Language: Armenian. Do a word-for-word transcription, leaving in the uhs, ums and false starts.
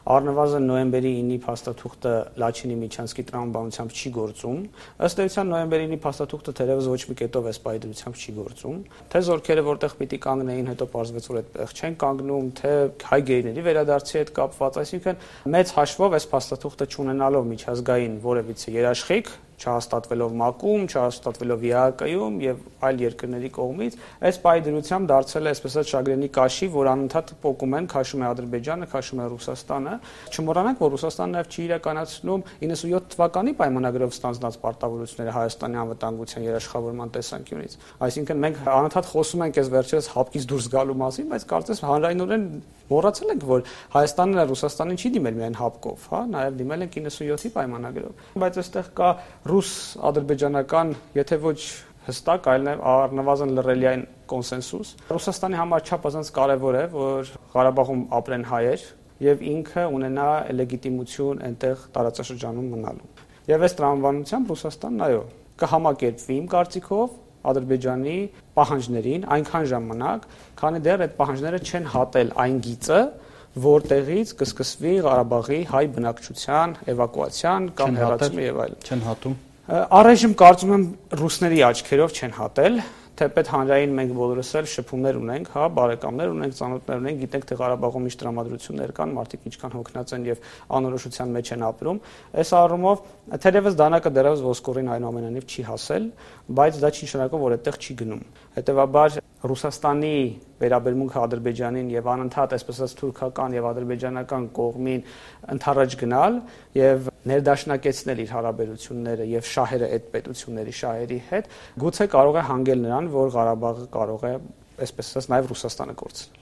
առնվազն նոյեմբերի ինը փաստաթուղթը Լաչինի Միչանսկի տրամաբանությամբ չի գործում։ Ըստ էության նոյեմբերի ինը փաստաթուղթը թերևս ոչ մի կետով էս պայդրությամբ չի գործում։ Թե զորքերը որտեղ պիտի կանգնեին, հետո պարզվեց, որ այդտեղ չեն կանգնում, թե հայ գերիների վերադարձի հետ կապված, այսինքն մեծ հաշվով այս փաստաթուղթը չունենալով միջազգային որևիցե երաշխիք, չհաստատվելով ՄԱԿ-ում, չհաստատվելով ԵԱՀԿ-ում եւ այլ երկրների կողմից, այս պայդրությամբ դարձել է այսպես ասած շագրենի կաշի, որ անընդհատ փոկում են, քաշում է Ադրբեջանը, քաշում է Ռուսաստանը։ Չմոռանանք, որ Ռուսաստանն նաեւ չի իրականացնում իննսունյոթ թվականի պայմանագրով ստանձնած պարտավորությունները Հայաստանի անվտանգության երաշխավորման տեսանկյունից։ Այսինքն մենք անընդհատ խոսում ենք այս վերջերս հապկից դուրս գալու մասին, բայց կարծես հանրայնորեն մոռացել ենք, որ Հայաստանն ու Ռուսաստանին չի դիմել միայն հապկով, հա, նաև դիմել ենք իննսունյոթի պայմանագրով։ Բայց այստեղ կա ռուս-ադրբեջանական, եթե ոչ հստակ, այլ նաև առնվազն լռելիային կոնսենսուս։ Ռուսաստանի համար չափազանց կարևոր է, որ Ղարաբաղում ապրեն հայեր եւ ինքը ունենա լեգիտիմություն այնտեղ տարածաշրջանում մնալու։ Եվ այս տրամաբանությամբ Ռուսաստանն այո, կհամակերպվի իմ կարծիքով Ադրբեջանի պահանջներին այնքան ժամանակ, քանի դեռ այդ պահանջները չեն հատել այն գիծը, որտեղից կսկսվի Ղարաբաղի հայ բնակչության էվակուացիան կամ հեռացումը եւ այլն։ Չեն հատում։ Առայժմ կարծում եմ ռուսների աչքերով չեն հատել, թեպետ հանրային մենք բոլորս էլ շփումներ ունենք, հա, բարեկամներ ունենք, ծանոթներ ունենք, գիտենք թե Ղարաբաղում ինչ տրամադրություններ կան, մարդիկ ինչքան հոգնած են եւ անորոշության մեջ են ապրում։ Այս առումով թերևս դանակը դեռևս ոսկորին այնուամենայնիվ չի հասել, բայց դա չի նշանակում, որ այդտեղ չի գնում։ Հետևաբար Ռուսաստանի վերաբերմունքը Ադրբեջանին եւ անընդհատ այսպես ասած թուրքական եւ ադրբեջանական կողմին ընդառաջ գնալ եւ ներդաշնակեցնել իր հարաբերությունները եւ շահերը այդ պետությունների շահերի հետ գուցե կարող է հանգել նրան, որ Ղարաբաղը կարող է այսպես ասած նաեւ Ռուսաստանը կորցնել։